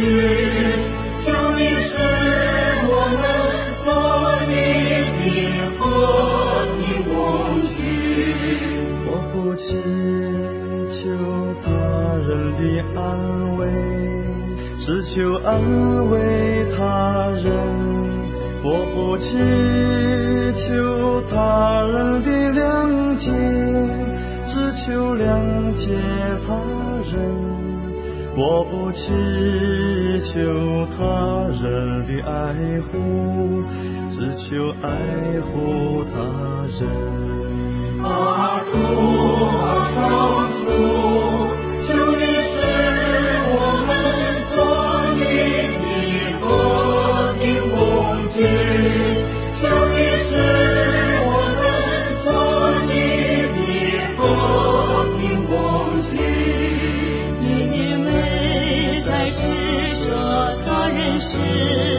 居，求你使我们做你的和平工具。 我不祈求他人的安慰，只求安慰他人。我不祈求他人的谅解，只求谅解他人。我不祈求他人的爱护，只求爱护他人。 主啊，上主，求你使我们做你的和平工具，求你使我们做你的和平工具。 因为在施舍他人时，